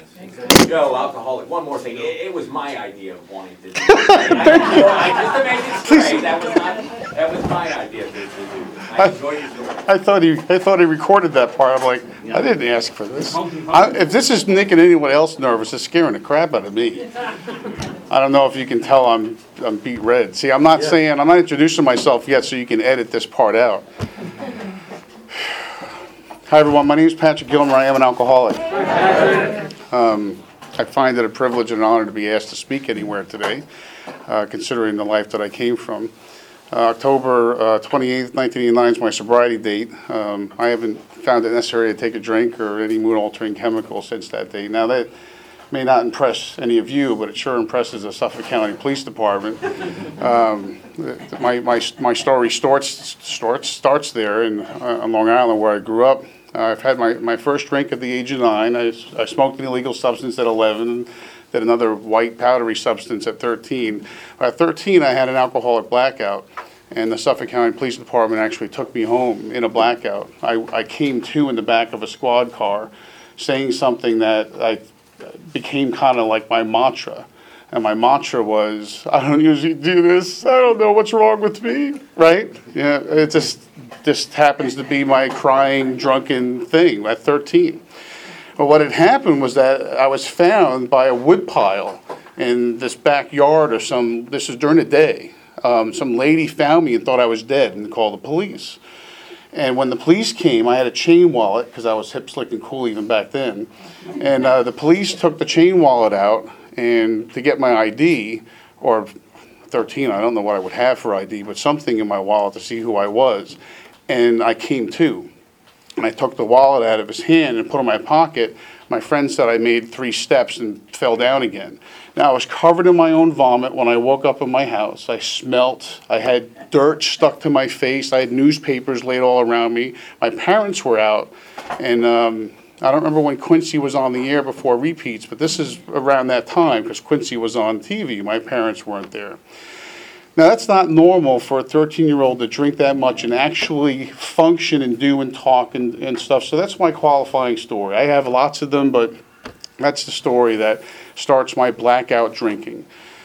Joe, alcoholic. One more thing. It was my idea of wanting to do this. Just to make it straight, that was my idea to do this. I enjoyed it doing it. I thought he recorded that part. I'm like, I didn't ask for this. If this is making anyone else nervous, it's scaring the crap out of me. I don't know if you can tell I'm beat red. See, I'm not introducing myself yet, so you can edit this part out. Hi everyone, my name is Patrick Gilmer. I am an alcoholic. I find it a privilege and an honor to be asked to speak anywhere today, considering the life that I came from. October 28th, 1989 is my sobriety date. I haven't found it necessary to take a drink or any mood-altering chemical since that date. Now that may not impress any of you, but it sure impresses the Suffolk County Police Department. My story starts there on Long Island where I grew up. I've had my first drink at the age of 9. I smoked an illegal substance at 11, then another white powdery substance at 13. At 13, I had an alcoholic blackout, and the Suffolk County Police Department actually took me home in a blackout. I came to in the back of a squad car saying something that I became kind of like my mantra. And my mantra was, I don't usually do this. I don't know what's wrong with me, right? Yeah, it just happens to be my crying, drunken thing at 13. But what had happened was that I was found by a woodpile in this backyard or this was during the day. Some lady found me and thought I was dead and called the police. And when the police came, I had a chain wallet because I was hip, slick, and cool even back then. And the police took the chain wallet out and to get my ID, or 13, I don't know what I would have for ID, but something in my wallet to see who I was. And I came to. And I took the wallet out of his hand and put it in my pocket. My friend said I made 3 steps and fell down again. Now, I was covered in my own vomit when I woke up in my house. I smelt. I had dirt stuck to my face. I had newspapers laid all around me. My parents were out. And I don't remember when Quincy was on the air before repeats, but this is around that time because Quincy was on TV. My parents weren't there. Now, that's not normal for a 13-year-old to drink that much and actually function and do and talk and stuff. So that's my qualifying story. I have lots of them, but that's the story that starts my blackout drinking.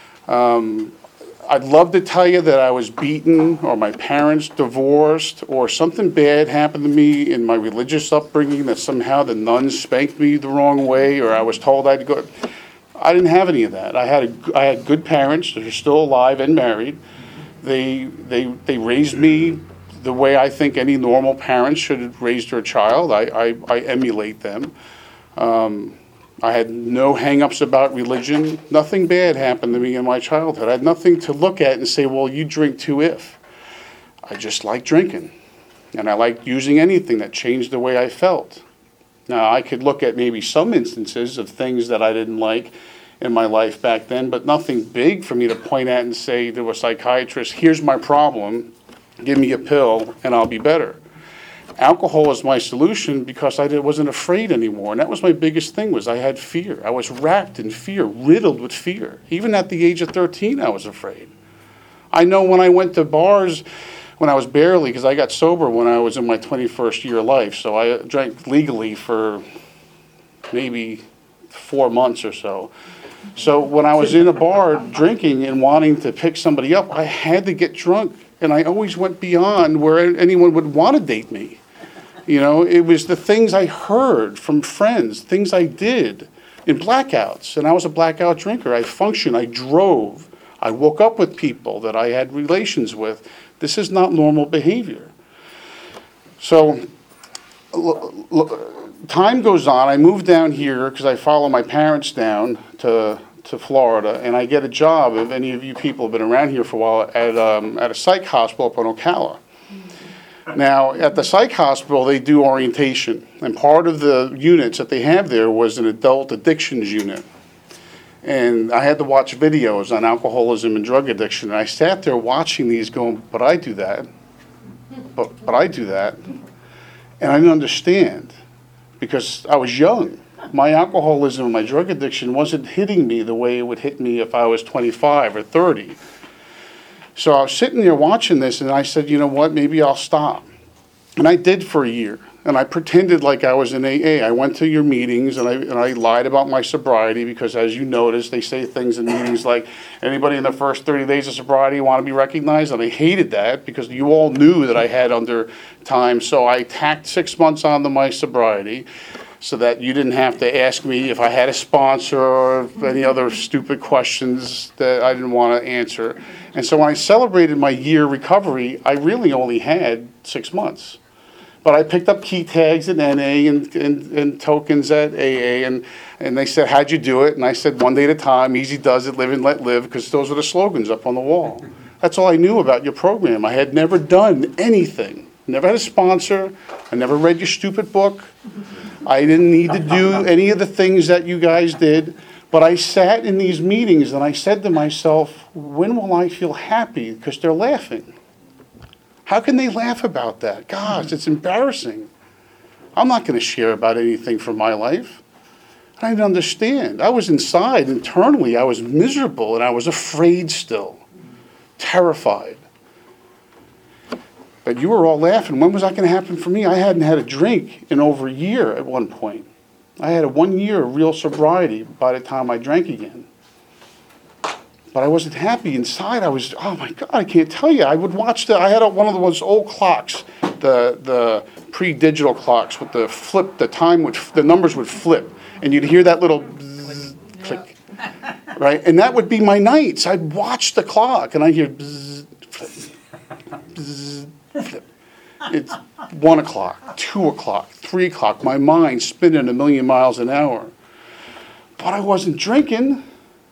I'd love to tell you that I was beaten or my parents divorced or something bad happened to me in my religious upbringing, that somehow the nuns spanked me the wrong way or I was told I had to go. I didn't have any of that. I had good parents that are still alive and married. They raised me the way I think any normal parent should have raised their child. I emulate them. I had no hang-ups about religion. Nothing bad happened to me in my childhood. I had nothing to look at and say, well, you drink too if. I just liked drinking. And I liked using anything that changed the way I felt. Now, I could look at maybe some instances of things that I didn't like in my life back then, but nothing big for me to point at and say to a psychiatrist, here's my problem, give me a pill, and I'll be better. Alcohol was my solution because I wasn't afraid anymore, and that was my biggest thing, was I had fear. I was wrapped in fear, riddled with fear. Even at the age of 13, I was afraid. I know when I went to bars when I was barely, because I got sober when I was in my 21st year of life, so I drank legally for maybe 4 months or so. So when I was in a bar drinking and wanting to pick somebody up, I had to get drunk, and I always went beyond where anyone would want to date me. You know, it was the things I heard from friends, things I did in blackouts, and I was a blackout drinker. I functioned, I drove, I woke up with people that I had relations with. This is not normal behavior. So time goes on. I move down here because I follow my parents down to Florida, and I get a job, if any of you people have been around here for a while, at a psych hospital up in Ocala. Now, at the psych hospital, they do orientation, and part of the units that they have there was an adult addictions unit. And I had to watch videos on alcoholism and drug addiction, and I sat there watching these going, but I do that, but I do that, and I didn't understand because I was young. My alcoholism and my drug addiction wasn't hitting me the way it would hit me if I was 25 or 30. So I was sitting there watching this, and I said, you know what, maybe I'll stop. And I did for a year. and I pretended like I was in AA. I went to your meetings, and I lied about my sobriety because, as you notice, they say things in meetings like, anybody in the first 30 days of sobriety want to be recognized? And I hated that because you all knew that I had under time. So I tacked 6 months onto my sobriety so that you didn't have to ask me if I had a sponsor or any other stupid questions that I didn't want to answer. And so when I celebrated my year recovery, I really only had 6 months. But I picked up key tags at NA and tokens at AA, and they said, how'd you do it? And I said, one day at a time, easy does it, live and let live, because those are the slogans up on the wall. That's all I knew about your program. I had never done anything. Never had a sponsor. I never read your stupid book. I didn't need to do any of the things that you guys did. But I sat in these meetings and I said to myself, when will I feel happy? Because they're laughing. How can they laugh about that? Gosh, it's embarrassing. I'm not going to share about anything from my life. I didn't understand. I was inside, internally, I was miserable and I was afraid still, terrified. But you were all laughing. When was that going to happen for me? I hadn't had a drink in over a year at one point. I had a 1 year of real sobriety by the time I drank again. But I wasn't happy inside. I was, oh my God, I can't tell you. I would watch I had one of those old clocks, the pre-digital clocks with the flip, the numbers would flip. And you'd hear that little bzz, click, right? And that would be my nights. I'd watch the clock and I'd hear bzz, flip, bzz, flip. It's 1 o'clock, 2 o'clock, 3 o'clock. My mind spinning 1,000,000 miles an hour. But I wasn't drinking.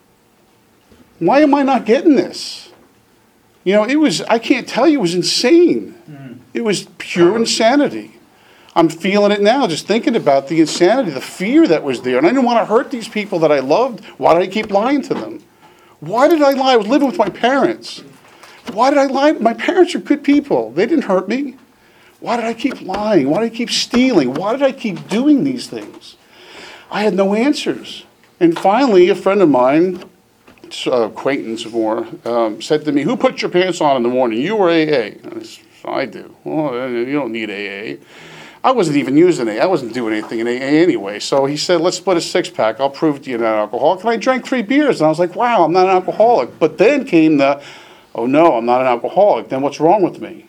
Why am I not getting this? You know, I can't tell you, it was insane. It was pure insanity. I'm feeling it now, just thinking about the insanity, the fear that was there. And I didn't want to hurt these people that I loved. Why did I keep lying to them? Why did I lie? I was living with my parents. Why did I lie? My parents are good people. They didn't hurt me. Why did I keep lying? Why did I keep stealing? Why did I keep doing these things? I had no answers. And finally, a friend of mine, acquaintance more, said to me, who put your pants on in the morning, you or AA? I do. Well, you don't need AA. I wasn't even using AA. I wasn't doing anything in AA anyway. So he said, let's split a 6-pack. I'll prove to you you're not an alcoholic. And I drank 3 beers. And I was like, wow, I'm not an alcoholic. But then came the, oh no, I'm not an alcoholic. Then what's wrong with me?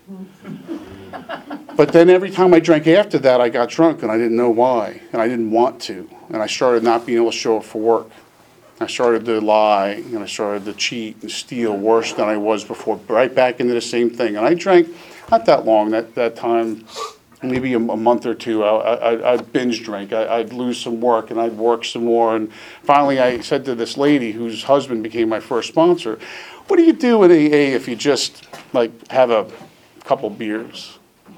But then every time I drank after that, I got drunk, and I didn't know why. And I didn't want to. And I started not being able to show up for work. I started to lie, and I started to cheat and steal worse than I was before, right back into the same thing. And I drank, not that long, that time, maybe a month or two. I'd binge drink. I'd lose some work, and I'd work some more. And finally, I said to this lady, whose husband became my first sponsor, what do you do in AA if you just, have a couple beers?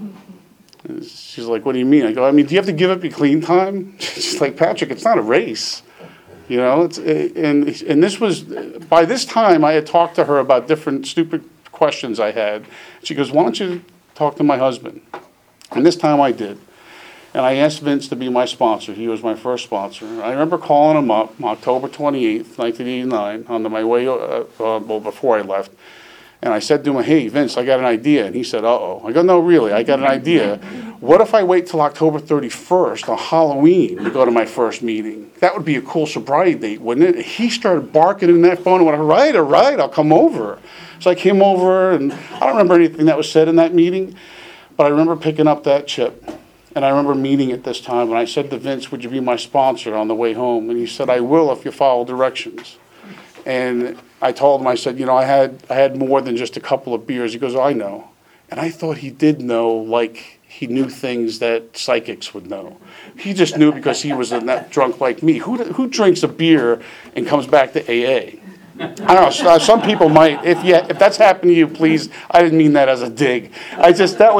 And she's like, what do you mean? I go, do you have to give up your clean time? She's like, Patrick, it's not a race. You know, and this was, by this time, I had talked to her about different stupid questions I had. She goes, why don't you talk to my husband? And this time I did. And I asked Vince to be my sponsor. He was my first sponsor. I remember calling him up October 28th, 1989, on my way, before I left. And I said to him, hey, Vince, I got an idea. And he said, uh-oh. I go, no, really, I got an idea. What if I wait till October 31st on Halloween to go to my first meeting? That would be a cool sobriety date, wouldn't it? He started barking in that phone and went, all right, I'll come over. So I came over, and I don't remember anything that was said in that meeting, but I remember picking up that chip. And I remember meeting at this time, and I said to Vince, would you be my sponsor on the way home? And he said, I will if you follow directions. And I told him, I said, I had more than just a couple of beers. He goes, I know. And I thought he did know, like he knew things that psychics would know. He just knew because he was that drunk like me. Who drinks a beer and comes back to AA? I don't know. Some people might. If that's happened to you, please. I didn't mean that as a dig. That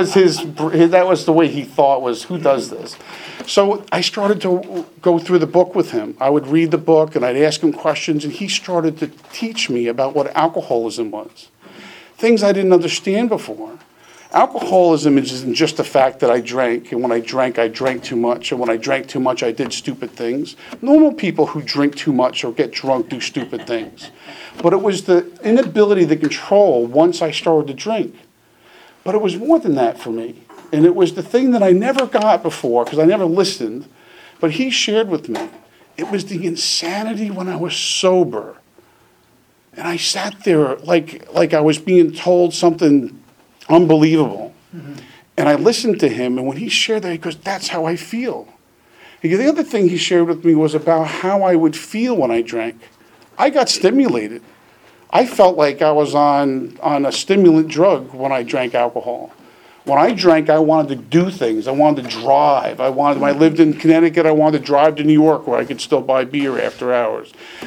was the way he thought was, who does this? So I started to go through the book with him. I would read the book and I'd ask him questions, and he started to teach me about what alcoholism was. Things I didn't understand before. Alcoholism isn't just the fact that I drank, and when I drank too much, and when I drank too much, I did stupid things. Normal people who drink too much or get drunk do stupid things. But it was the inability to control once I started to drink. But it was more than that for me. and it was the thing that I never got before because I never listened, but he shared with me. It was the insanity when I was sober. And I sat there like I was being told something unbelievable. Mm-hmm. And I listened to him, and when he shared that, he goes, that's how I feel. The other thing he shared with me was about how I would feel when I drank. I got stimulated. I felt like I was on a stimulant drug when I drank alcohol. When I drank, I wanted to do things. I wanted to drive. When I lived in Connecticut, I wanted to drive to New York where I could still buy beer after hours.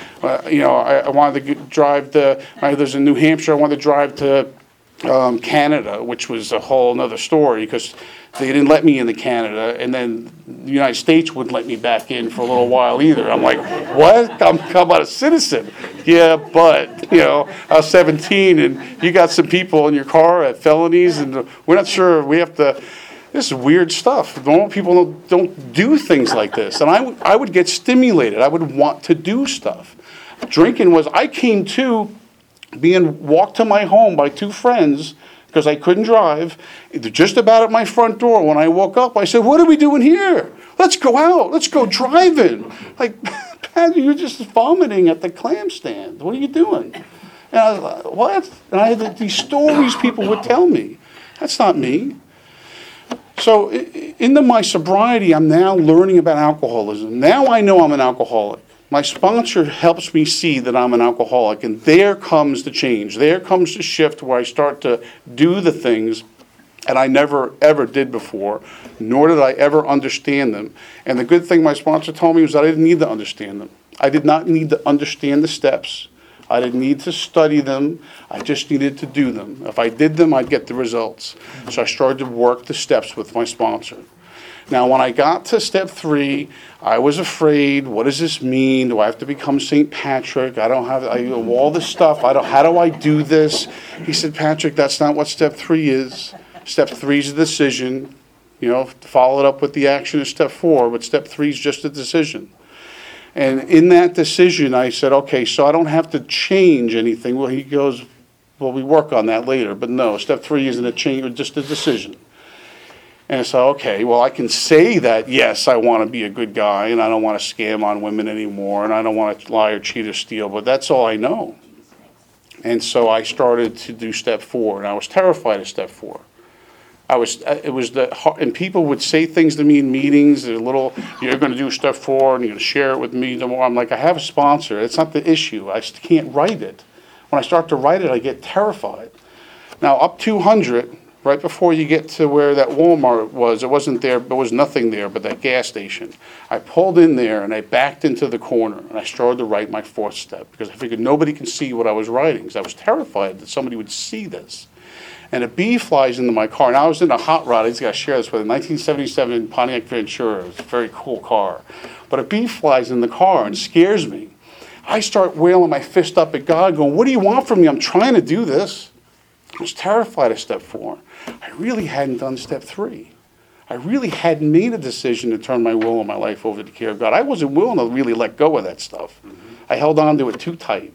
I wanted to drive I was in New Hampshire, I wanted to drive to Canada, which was a whole other story because they didn't let me into Canada, and then the United States wouldn't let me back in for a little while either. I'm like, what? I'm a citizen. Yeah, but, I was 17, and you got some people in your car at felonies, and we're not sure, this is weird stuff. Normal people don't do things like this. And I would get stimulated. I would want to do stuff. Drinking I came to being walked to my home by two friends because I couldn't drive. They're just about at my front door. When I woke up, I said, what are we doing here? Let's go out. Let's go driving. Like, Pat, you're just vomiting at the clam stand. What are you doing? And I was like, what? And I had these stories people would tell me. That's not me. So into my sobriety, I'm now learning about alcoholism. Now I know I'm an alcoholic. My sponsor helps me see that I'm an alcoholic, and there comes the change. There comes the shift where I start to do the things that I never, ever did before, nor did I ever understand them. And the good thing my sponsor told me was that I didn't need to understand them. I did not need to understand the steps. I didn't need to study them. I just needed to do them. If I did them, I'd get the results. So I started to work the steps with my sponsor. Now, when I got to step 3, I was afraid. What does this mean? Do I have to become St. Patrick? I don't have all this stuff. How do I do this? He said, Patrick, that's not what step 3 is. Step 3 is a decision. Follow it up with the action of step 4, but step 3 is just a decision. And in that decision, I said, okay, so I don't have to change anything. Well, he goes, well, we work on that later. But no, step 3 isn't a change, just a decision. And so, okay, well, I can say that, yes, I want to be a good guy, and I don't want to scam on women anymore, and I don't want to lie or cheat or steal, but that's all I know. And so I started to do step 4, and I was terrified of step 4. And people would say things to me in meetings, you're going to do step 4, and you're going to share it with me tomorrow. I'm like, I have a sponsor. It's not the issue. I just can't write it. When I start to write it, I get terrified. Now, up 200, right before you get to where that Walmart was, there was nothing there but that gas station. I pulled in there, and I backed into the corner, and I started to write my 4th step, because I figured nobody can see what I was writing, because I was terrified that somebody would see this. And a bee flies into my car. And I was in a hot rod. I just got to share this with you. 1977 Pontiac Ventura. It was a very cool car. But a bee flies in the car and scares me. I start wailing my fist up at God, going, what do you want from me? I'm trying to do this. I was terrified of step 4. I really hadn't done step 3. I really hadn't made a decision to turn my will and my life over to the care of God. I wasn't willing to really let go of that stuff. I held on to it too tight.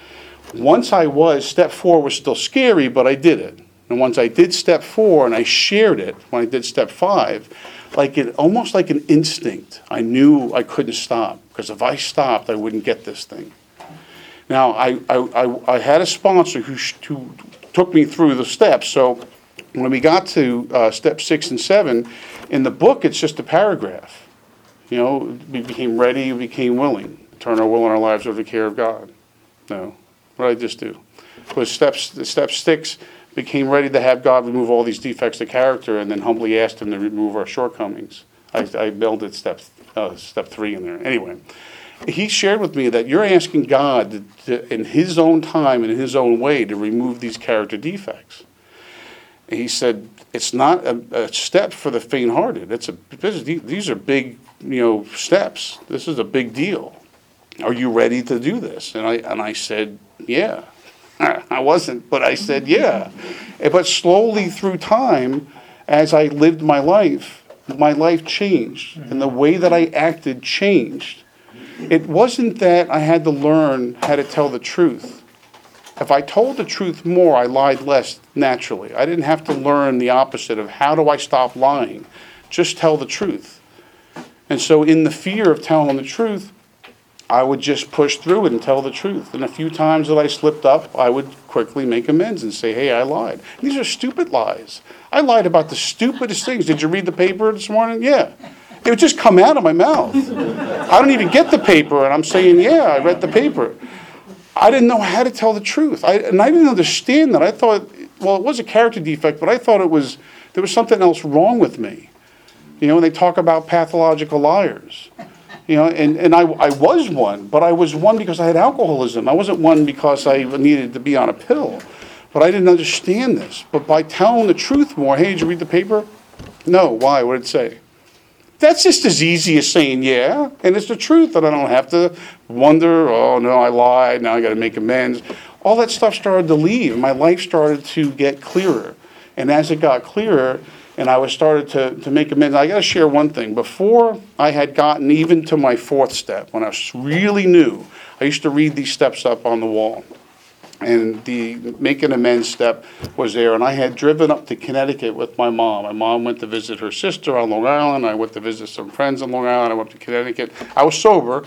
Once step 4 was still scary, but I did it. And once I did step 4 and I shared it, when I did step 5, almost like an instinct, I knew I couldn't stop. Because if I stopped, I wouldn't get this thing. Now, I had a sponsor who took me through the steps. So when we got to step 6 and 7, in the book, it's just a paragraph. We became ready, we became willing. Turn our will and our lives over to the care of God. No. What did I just do? It was step 6, became ready to have God remove all these defects of character, and then humbly asked him to remove our shortcomings. I melded step 3 in there. Anyway, he shared with me that you're asking God to, in his own time and in his own way, to remove these character defects. And he said, it's not a step for the faint-hearted. These are big, steps. This is a big deal. Are you ready to do this? And I said, yeah. I wasn't, but I said, yeah. But slowly through time, as I lived my life changed. And the way that I acted changed. It wasn't that I had to learn how to tell the truth. If I told the truth more, I lied less naturally. I didn't have to learn the opposite of how do I stop lying. Just tell the truth. And so in the fear of telling the truth, I would just push through it and tell the truth. And a few times that I slipped up, I would quickly make amends and say, hey, I lied. And these are stupid lies. I lied about the stupidest things. Did you read the paper this morning? Yeah. It would just come out of my mouth. I don't even get the paper, and I'm saying, yeah, I read the paper. I didn't know how to tell the truth. And I didn't understand that. I thought, well, it was a character defect, but I thought there was something else wrong with me. You know, and they talk about pathological liars. You know, and I was one, but I was one because I had alcoholism. I wasn't one because I needed to be on a pill. But I didn't understand this. But by telling the truth more, hey, did you read the paper? No. Why? What did it say? That's just as easy as saying, yeah, and it's the truth, and I don't have to wonder, oh, no, I lied, now I got to make amends. All that stuff started to leave. My life started to get clearer. And as it got clearer, and I was started to make amends, I got to share one thing. Before I had gotten even to my fourth step, when I was really new, I used to read these steps up on the wall. And the make an amends step was there. And I had driven up to Connecticut with my mom. My mom went to visit her sister on Long Island. I went to visit some friends on Long Island. I went to Connecticut. I was sober,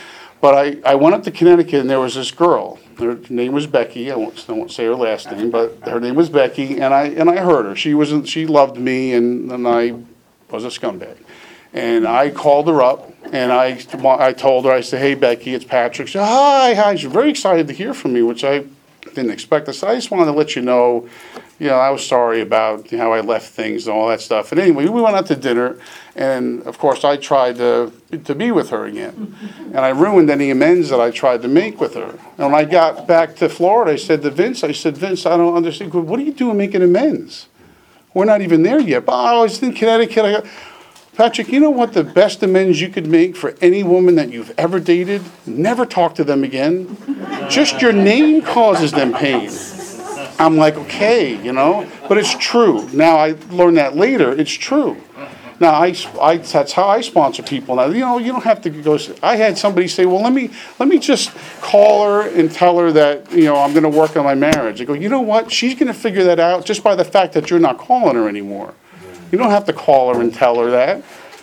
but I went up to Connecticut, and there was this girl. Her name was Becky. I won't say her last name, but her name was Becky, and I heard her. She loved me, and I was a scumbag. And I called her up, and I told her, I said, hey, Becky, it's Patrick. She said, hi. She's very excited to hear from me, which I didn't expect. I said, I just wanted to let you know, I was sorry about how I left things and all that stuff. And anyway, we went out to dinner, and of course, I tried to be with her again. And I ruined any amends that I tried to make with her. And when I got back to Florida, I said to Vince, Vince, I don't understand. What are you doing making amends? We're not even there yet. But I was in Connecticut. Patrick, you know what the best amends you could make for any woman that you've ever dated? Never talk to them again. Just your name causes them pain. I'm like, okay, but it's true. Now, I learned that later. It's true. Now, that's how I sponsor people. Now, you don't have to go. I had somebody say, well, let me just call her and tell her that, I'm going to work on my marriage. I go, you know what? She's going to figure that out just by the fact that you're not calling her anymore. You don't have to call her and tell her that.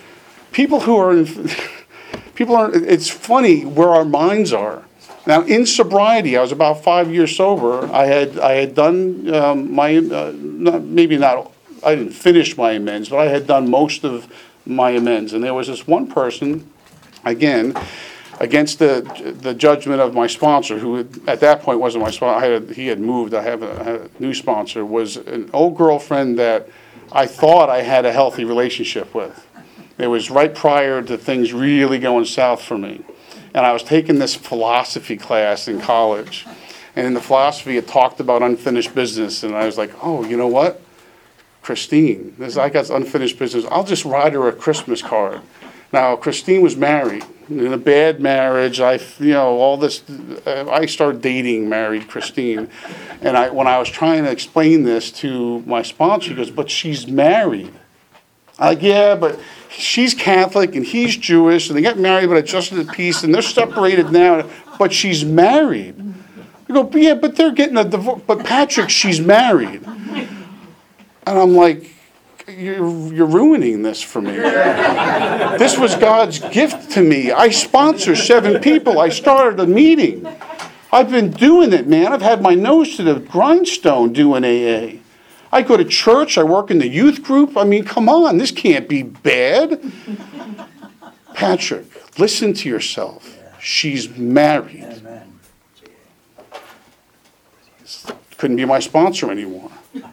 It's funny where our minds are. Now, in sobriety, I was about 5 years sober. I had done I didn't finish my amends, but I had done most of my amends. And there was this one person, again, against the judgment of my sponsor, who at that point wasn't my sponsor. He had moved. I have a new sponsor. Was an old girlfriend that I thought I had a healthy relationship with. It was right prior to things really going south for me. And I was taking this philosophy class in college. And in the philosophy, it talked about unfinished business. And I was like, oh, you know what? Christine, I got unfinished business. I'll just write her a Christmas card. Now, Christine was married. In a bad marriage, I started dating married Christine. And when I was trying to explain this to my sponsor, he goes, but she's married. I'm like, yeah, but she's Catholic and he's Jewish, and they got married but adjusted of peace, and they're separated now, but she's married. I go, yeah, but they're getting a divorce. But Patrick, she's married. And I'm like, you're ruining this for me. This was God's gift to me. I sponsor 7 people. I started a meeting. I've been doing it, man. I've had my nose to the grindstone doing AA. I go to church. I work in the youth group. I mean, come on. This can't be bad. Patrick, listen to yourself. She's married. Couldn't be my sponsor anymore.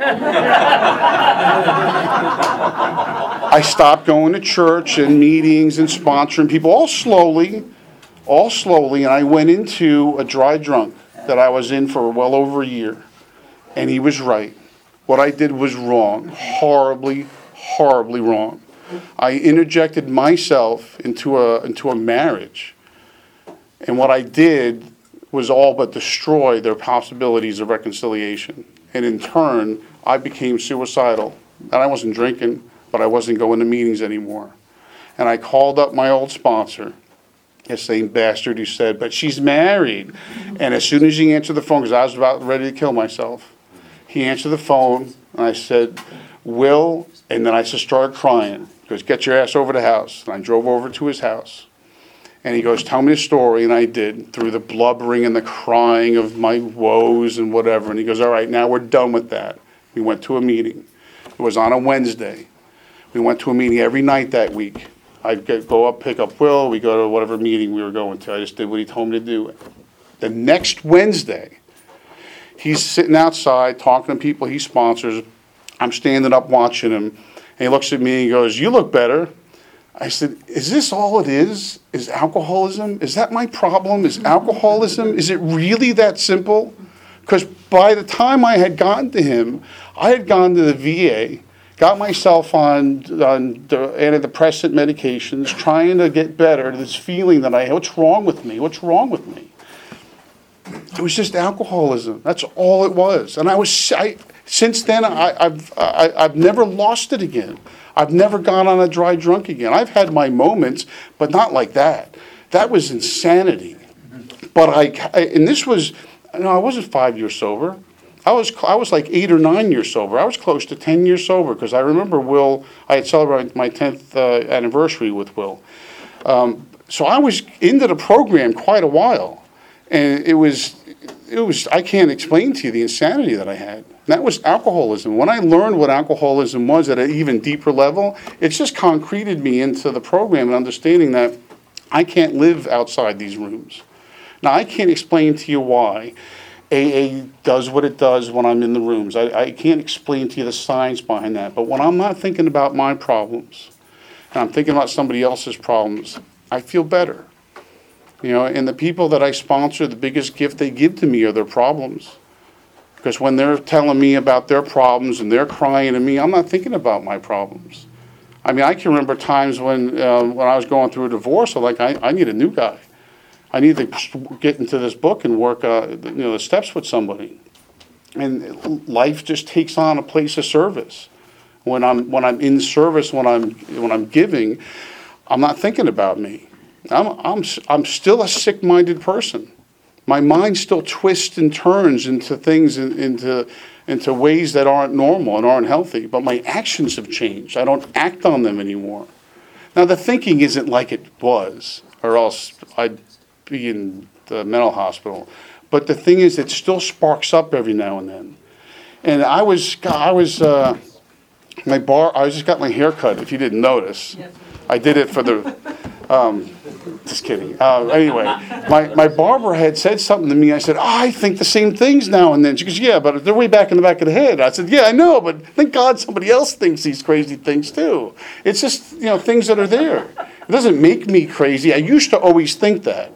I stopped going to church and meetings and sponsoring people, all slowly, and I went into a dry drunk that I was in for well over a year. And he was right. What I did was wrong, horribly, horribly wrong. I interjected myself into a marriage. And what I did was all but destroy their possibilities of reconciliation. And in turn, I became suicidal. And I wasn't drinking, but I wasn't going to meetings anymore. And I called up my old sponsor, The same bastard who said, but she's married. And as soon as he answered the phone, because I was about ready to kill myself, he answered the phone, and I said, Will, and then I just started crying. He goes, get your ass over to the house. And I drove over to his house. And he goes, tell me the story, and I did, through the blubbering and the crying of my woes and whatever. And he goes, all right, now we're done with that. We went to a meeting. It was on a Wednesday. We went to a meeting every night that week. I'd go up, pick up Will, we go to whatever meeting we were going to. I just did what he told me to do. The next Wednesday, he's sitting outside talking to people he sponsors. I'm standing up watching him, and he looks at me and he goes, you look better. I said, is this all it is? Is alcoholism? Is that my problem? Is alcoholism? Is it really that simple? Because by the time I had gotten to him, I had gone to the VA, got myself on the antidepressant medications, trying to get better, this feeling that I had, what's wrong with me? What's wrong with me? It was just alcoholism. That's all it was. And since then, I've never lost it again. I've never gone on a dry drunk again. I've had my moments, but not like that. That was insanity. But and this was, I wasn't 5 years sober. I was like 8 or 9 years sober. I was close to 10 years sober because I remember Will, I had celebrated my 10th anniversary with Will. So I was into the program quite a while. And it was, I can't explain to you the insanity that I had. And that was alcoholism. When I learned what alcoholism was at an even deeper level, it just concreted me into the program and understanding that I can't live outside these rooms. Now, I can't explain to you why AA does what it does when I'm in the rooms. I can't explain to you the science behind that. But when I'm not thinking about my problems, and I'm thinking about somebody else's problems, I feel better. And the people that I sponsor, the biggest gift they give to me are their problems. Because when they're telling me about their problems and they're crying to me, I'm not thinking about my problems. I mean, I can remember times when I was going through a divorce, I'm like, I need a new guy. I need to get into this book and work the steps with somebody. And life just takes on a place of service. When I'm in service, when I'm giving, I'm not thinking about me. I'm still a sick-minded person. My mind still twists and turns into things into ways that aren't normal and aren't healthy. But my actions have changed. I don't act on them anymore. Now the thinking isn't like it was, or else I'd be in the mental hospital. But the thing is, it still sparks up every now and then. And I just got my hair cut. If you didn't notice, I did it for the. Just kidding. Anyway, my barber had said something to me. I said, I think the same things now and then. She goes, yeah, but they're way back in the back of the head. I said, yeah, I know, but thank God somebody else thinks these crazy things too. It's just, things that are there. It doesn't make me crazy. I used to always think that.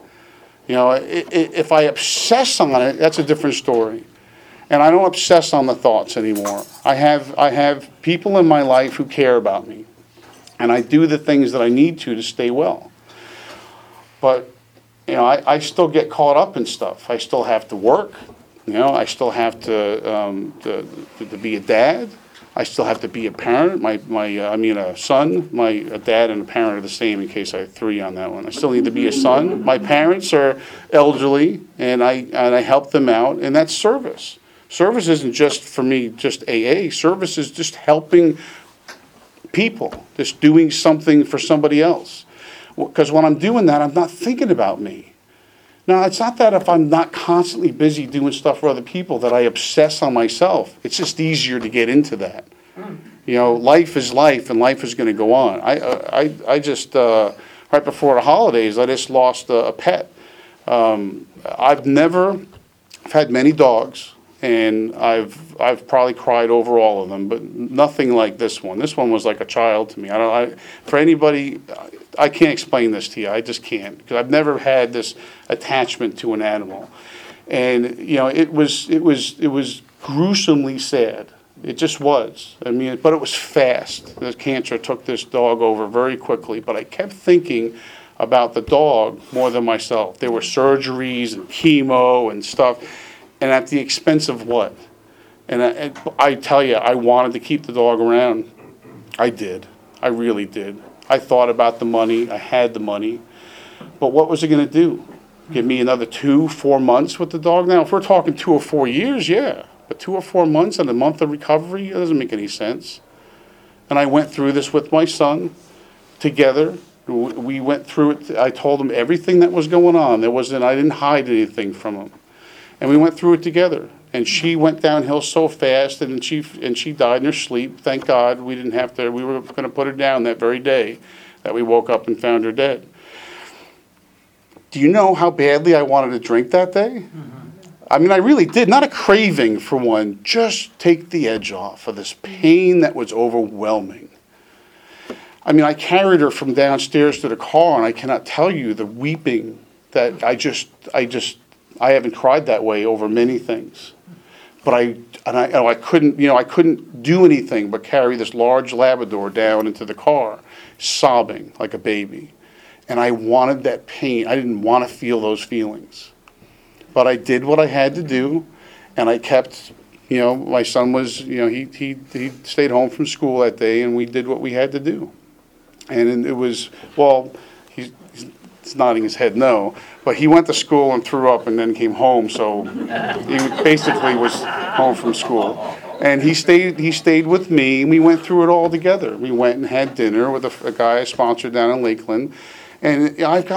If I obsess on it, that's a different story. And I don't obsess on the thoughts anymore. I have people in my life who care about me. And I do the things that I need to stay well. But, I still get caught up in stuff. I still have to work. I still have to be a dad. I still have to be a parent. A son. A dad and a parent are the same, in case I have three on that one. I still need to be a son. My parents are elderly, and I help them out, and that's service. Service isn't just for me, just AA. Service is just helping people, just doing something for somebody else. Because when I'm doing that, I'm not thinking about me. Now, it's not that if I'm not constantly busy doing stuff for other people that I obsess on myself. It's just easier to get into that. Life is life, and life is going to go on. I just, right before the holidays, I just lost a pet. I've had many dogs. And I've probably cried over all of them, but nothing like this one. This one was like a child to me. For anybody, I can't explain this to you. I just can't, because I've never had this attachment to an animal. And it was gruesomely sad. It just was. But it was fast. The cancer took this dog over very quickly. But I kept thinking about the dog more than myself. There were surgeries and chemo and stuff. And at the expense of what? And I tell you, I wanted to keep the dog around. I did. I really did. I thought about the money. I had the money. But what was it going to do? Give me another 2-4 months with the dog? Now, if we're talking 2 or 4 years, yeah. But 2 or 4 months and a month of recovery, it doesn't make any sense. And I went through this with my son together. We went through it. I told him everything that was going on. I didn't hide anything from him. And we went through it together. And she went downhill so fast, and she died in her sleep. Thank God we didn't have to. We were going to put her down that very day that we woke up and found her dead. Do you know how badly I wanted to drink that day? I mean, I really did. Not a craving for one. Just take the edge off of this pain that was overwhelming. I mean, I carried her from downstairs to the car, and I cannot tell you the weeping that I haven't cried that way over many things. But I couldn't do anything but carry this large Labrador down into the car, sobbing like a baby. And I wanted that pain. I didn't want to feel those feelings. But I did what I had to do, and I kept, my son was, he stayed home from school that day, and we did what we had to do. And it was, he's nodding his head no, but he went to school and threw up and then came home, so he basically was home from school. And he stayed with me, and we went through it all together. We went and had dinner with a guy I sponsored down in Lakeland, and I've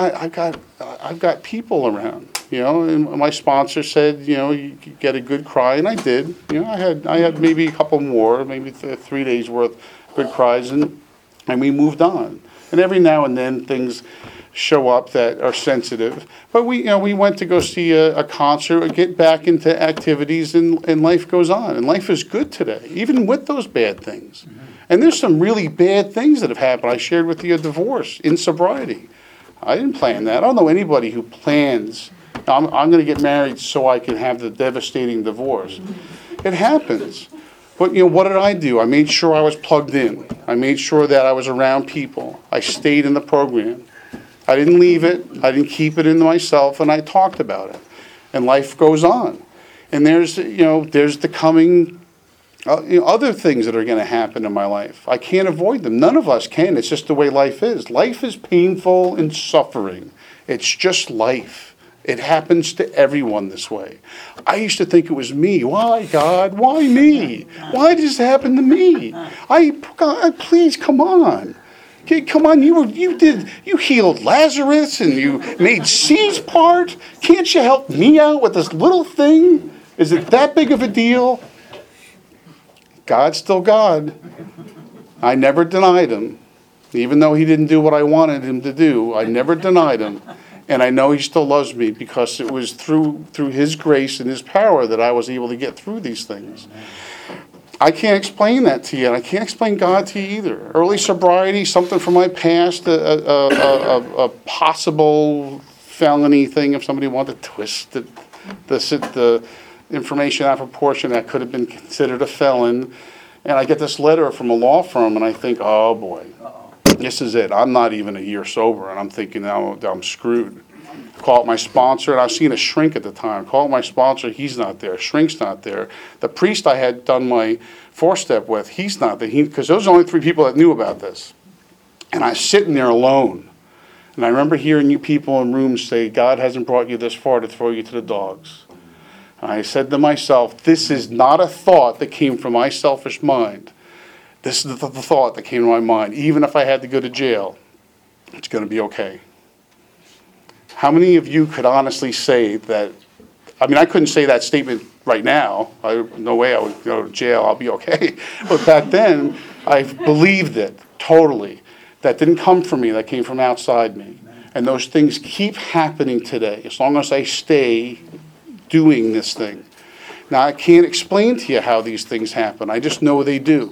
got people around, and my sponsor said, you get a good cry, and I did. I had maybe a couple more, maybe 3 days worth of good cries, and we moved on. And every now and then things show up that are sensitive. But we went to go see a concert, get back into activities, and life goes on. And life is good today, even with those bad things. Mm-hmm. And there's some really bad things that have happened. I shared with you a divorce in sobriety. I didn't plan that. I don't know anybody who plans, I'm going to get married so I can have the devastating divorce. It happens. But, what did I do? I made sure I was plugged in. I made sure that I was around people. I stayed in the program. I didn't leave it. I didn't keep it in myself, and I talked about it. And life goes on. And there's the coming other things that are going to happen in my life. I can't avoid them. None of us can. It's just the way life is. Life is painful and suffering. It's just life. It happens to everyone this way. I used to think it was me. Why, God? Why me? Why did this happen to me? God, please, come on. Come on, you healed Lazarus and you made C's part. Can't you help me out with this little thing? Is it that big of a deal? God's still God. I never denied him. Even though he didn't do what I wanted him to do, I never denied him. And I know he still loves me because it was through his grace and his power that I was able to get through these things. I can't explain that to you, and I can't explain God to you either. Early sobriety, something from my past, a possible felony thing if somebody wanted to twist the information out of proportion that could have been considered a felon. And I get this letter from a law firm, and I think, oh boy. This is it. I'm not even a year sober, and I'm thinking now I'm screwed. Call up my sponsor, and I was seeing a shrink at the time. Call up my sponsor, he's not there. Shrink's not there. The priest I had done my 4-step with, he's not there. Because those are the only 3 people that knew about this. And I was sitting there alone. And I remember hearing you people in rooms say, God hasn't brought you this far to throw you to the dogs. And I said to myself, this is not a thought that came from my selfish mind. This is the thought that came to my mind. Even if I had to go to jail, it's going to be okay. How many of you could honestly say that? I mean, I couldn't say that statement right now. No way I would go to jail. I'll be okay. But back then, I believed it totally. That didn't come from me. That came from outside me. And those things keep happening today as long as I stay doing this thing. Now, I can't explain to you how these things happen. I just know they do.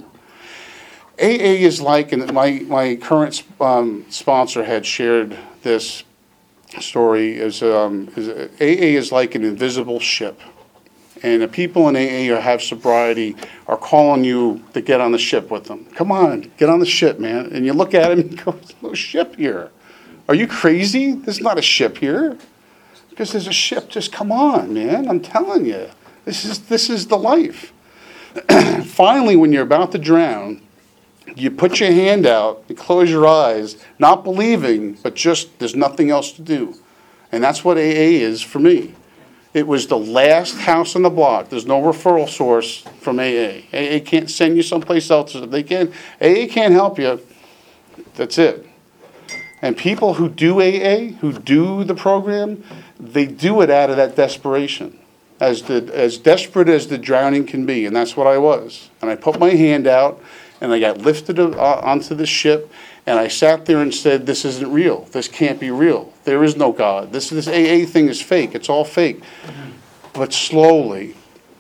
AA is like, and my current sponsor had shared this story, AA is like an invisible ship. And the people in AA who have sobriety are calling you to get on the ship with them. Come on, get on the ship, man. And you look at him and you go, there's no ship here. Are you crazy? There's not a ship here. Because there's a ship. Just come on, man. I'm telling you. This is the life. Finally, when you're about to drown, You put your hand out, you close your eyes, not believing, but just there's nothing else to do. And that's what AA is for me. It was the last house on the block. There's no referral source from AA. AA can't send you someplace else. If they can, AA can't help you. That's it. And people who do AA, who do the program, they do it out of that desperation. As desperate as the drowning can be, and that's what I was. And I put my hand out, and I got lifted onto the ship, and I sat there and said, this isn't real. This can't be real. There is no God. This AA thing is fake. It's all fake. But slowly,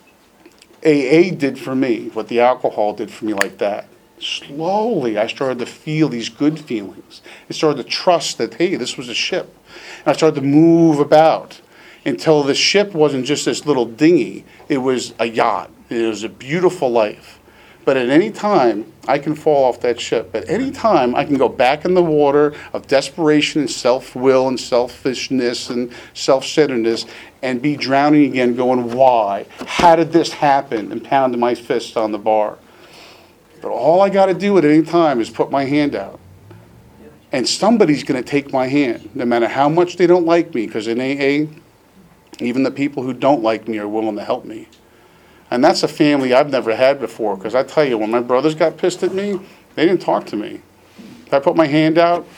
AA did for me what the alcohol did for me like that. Slowly, I started to feel these good feelings. I started to trust that, hey, this was a ship. And I started to move about until the ship wasn't just this little dinghy. It was a yacht. It was a beautiful life. But at any time, I can fall off that ship. At any time, I can go back in the water of desperation and self-will and selfishness and self-centeredness and be drowning again going, why? How did this happen? And pounding my fist on the bar. But all I got to do at any time is put my hand out. And somebody's going to take my hand, no matter how much they don't like me, because in AA, even the people who don't like me are willing to help me. And that's a family I've never had before, because I tell you, when my brothers got pissed at me, they didn't talk to me. If I put my hand out,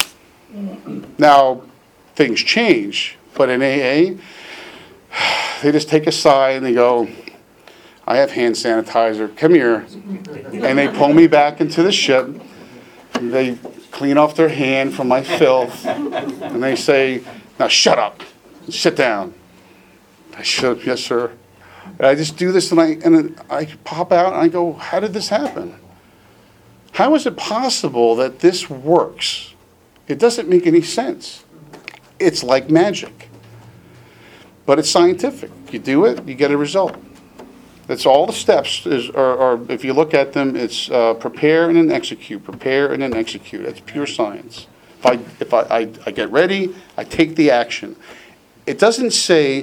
now things change, but in AA, they just take a sigh and they go, I have hand sanitizer, come here. And they pull me back into the ship, and they clean off their hand from my filth, and they say, now shut up, sit down. I should, yes sir. And I just do this, and I pop out, and I go, how did this happen? How is it possible that this works? It doesn't make any sense. It's like magic. But it's scientific. You do it, you get a result. That's all the steps, are if you look at them, it's prepare and then execute, prepare and then execute. That's pure science. If I get ready, I take the action. It doesn't say,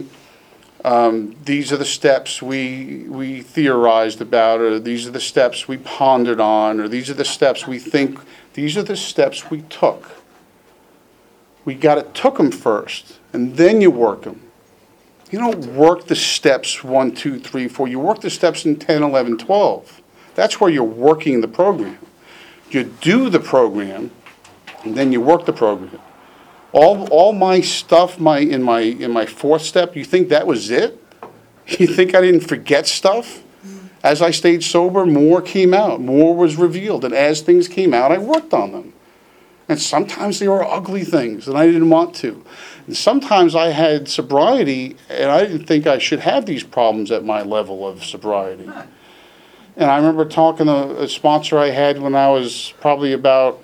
these are the steps we theorized about, or these are the steps we pondered on, or these are the steps we think. These are the steps we took. We took them first, and then you work them. You don't work the steps 1, 2, 3, 4. You work the steps in 10, 11, 12. That's where you're working the program. You do the program, and then you work the program. All my stuff, in my fourth step, you think that was it? You think I didn't forget stuff? As I stayed sober, more came out, more was revealed, and as things came out, I worked on them. And sometimes they were ugly things, and I didn't want to. And sometimes I had sobriety, and I didn't think I should have these problems at my level of sobriety. And I remember talking to a sponsor I had when I was probably about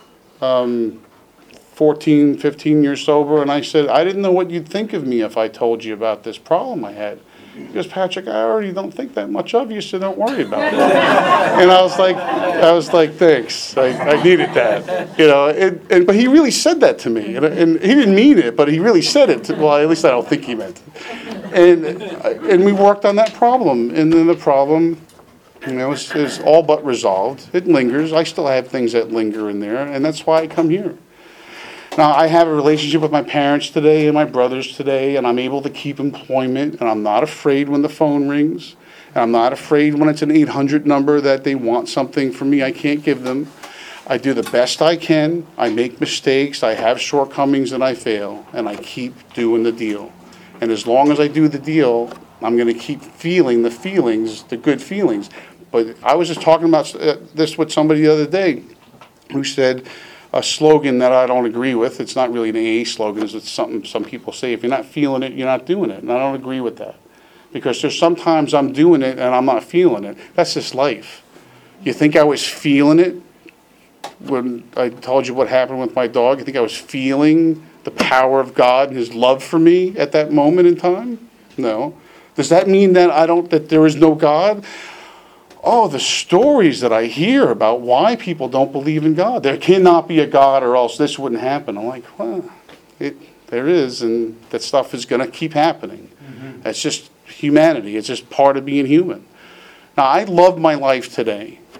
14, 15 years sober, and I said, I didn't know what you'd think of me if I told you about this problem I had. He goes, Patrick, I already don't think that much of you, so don't worry about it. And I was like, thanks. I needed that, but he really said that to me, and he didn't mean it, but he really said it. Well, at least I don't think he meant it. And we worked on that problem, and then the problem, is all but resolved. It lingers. I still have things that linger in there, and that's why I come here. Now, I have a relationship with my parents today and my brothers today, and I'm able to keep employment, and I'm not afraid when the phone rings, and I'm not afraid when it's an 800 number that they want something from me I can't give them. I do the best I can. I make mistakes. I have shortcomings, and I fail, and I keep doing the deal. And as long as I do the deal, I'm going to keep feeling the feelings, the good feelings. But I was just talking about this with somebody the other day who said, a slogan that I don't agree with. It's not really an AA slogan. It's something some people say. If you're not feeling it, you're not doing it. And I don't agree with that. Because there's sometimes I'm doing it and I'm not feeling it. That's just life. You think I was feeling it when I told you what happened with my dog? You think I was feeling the power of God and His love for me at that moment in time? No. Does that mean that there is no God? Oh, the stories that I hear about why people don't believe in God. There cannot be a God or else this wouldn't happen. I'm like, well, there is, and that stuff is going to keep happening. Mm-hmm. That's just humanity. It's just part of being human. Now, I love my life today.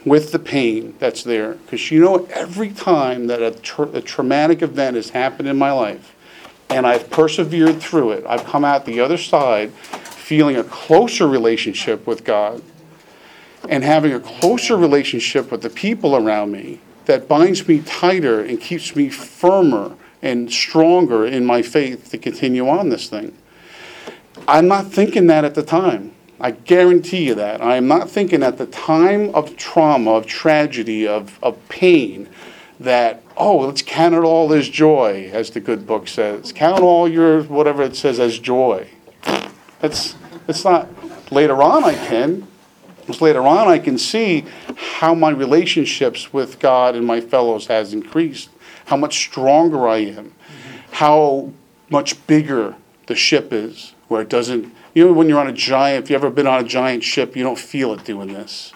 with the pain that's there. Because every time that a traumatic event has happened in my life, and I've persevered through it, I've come out the other side feeling a closer relationship with God and having a closer relationship with the people around me that binds me tighter and keeps me firmer and stronger in my faith to continue on this thing. I'm not thinking that at the time. I guarantee you that. I am not thinking at the time of trauma, of tragedy, of pain, that, let's count it all as joy, as the good book says. Count all your, whatever it says, as joy. It's not. Later on I can. Because later on I can see how my relationships with God and my fellows has increased. How much stronger I am. How much bigger the ship is. Where it doesn't, when you're on a giant, if you've ever been on a giant ship, you don't feel it doing this.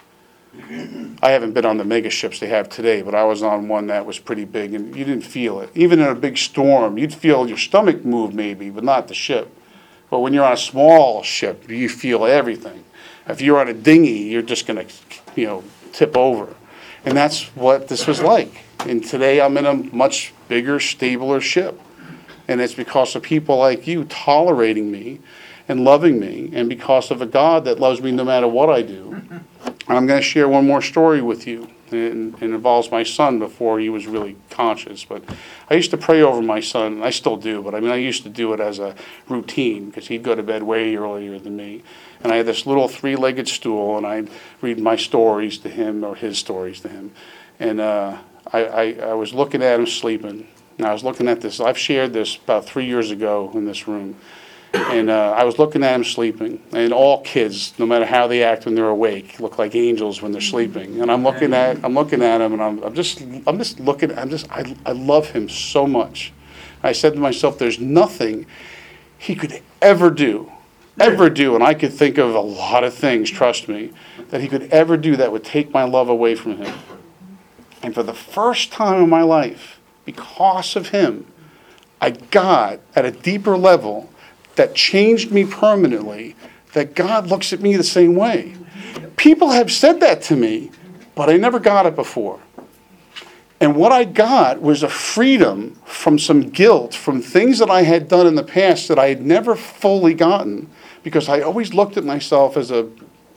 I haven't been on the mega ships they have today, but I was on one that was pretty big, and you didn't feel it. Even in a big storm, you'd feel your stomach move maybe, but not the ship. But when you're on a small ship, you feel everything. If you're on a dinghy, you're just going to, tip over. And that's what this was like. And today I'm in a much bigger, stabler ship. And it's because of people like you tolerating me and loving me, and because of a God that loves me no matter what I do. And I'm going to share one more story with you. And it involves my son before he was really conscious. But I used to pray over my son, and I still do, but I used to do it as a routine because he'd go to bed way earlier than me. And I had this little 3-legged stool, and I'd read my stories to him, or his stories to him. And I was looking at him sleeping. And I was looking at this. I've shared this about 3 years ago in this room. And I was looking at him sleeping. And all kids, no matter how they act when they're awake, look like angels when they're sleeping. And I'm looking at him, and I'm just looking. I love him so much. I said to myself, there's nothing he could ever do, and I could think of a lot of things, trust me, that he could ever do that would take my love away from him. And for the first time in my life, because of him, I got at a deeper level that changed me permanently, that God looks at me the same way. People have said that to me, but I never got it before. And what I got was a freedom from some guilt, from things that I had done in the past that I had never fully gotten, because I always looked at myself as a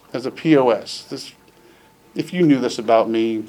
POS. If you knew this about me,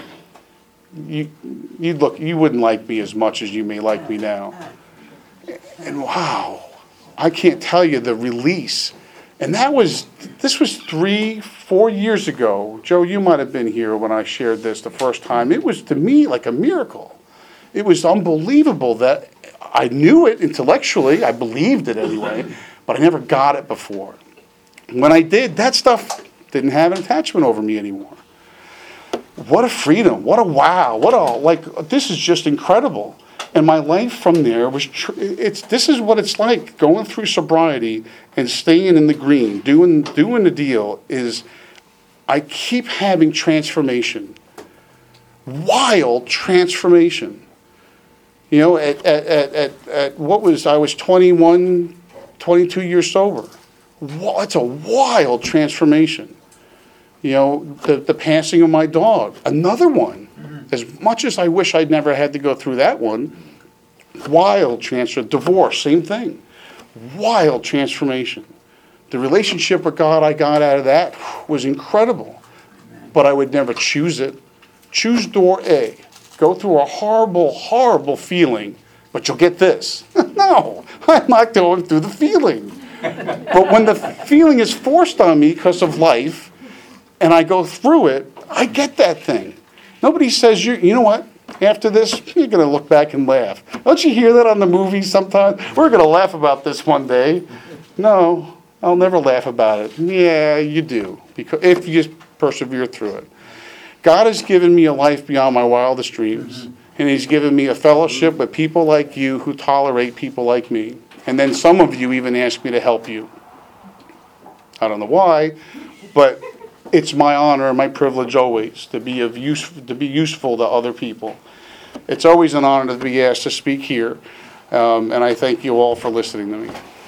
you wouldn't like me as much as you may like me now. And wow, I can't tell you the release. And this was 3-4 years ago. Joe, you might have been here when I shared this the first time. It was to me like a miracle. It was unbelievable that I knew it intellectually. I believed it anyway, but I never got it before. When I did, that stuff didn't have an attachment over me anymore. What a freedom, what a wow, this is just incredible. And my life from there was, this is what it's like, going through sobriety and staying in the green, doing the deal, is I keep having transformation. Wild transformation. I was 21, 22 years sober. It's a wild transformation. The passing of my dog, another one. As much as I wish I'd never had to go through that one, wild transfer, divorce, same thing. Wild transformation. The relationship with God I got out of that was incredible, but I would never choose it. Choose door A. Go through a horrible, horrible feeling, but you'll get this. No, I'm not going through the feeling. But when the feeling is forced on me because of life, and I go through it, I get that thing. Nobody says, you know what, after this, you're going to look back and laugh. Don't you hear that on the movies sometimes? We're going to laugh about this one day. No, I'll never laugh about it. Yeah, you do, because if you persevere through it. God has given me a life beyond my wildest dreams, and He's given me a fellowship with people like you who tolerate people like me. And then some of you even ask me to help you. I don't know why, but it's my honor and my privilege always to be useful to other people. It's always an honor to be asked to speak here, and I thank you all for listening to me.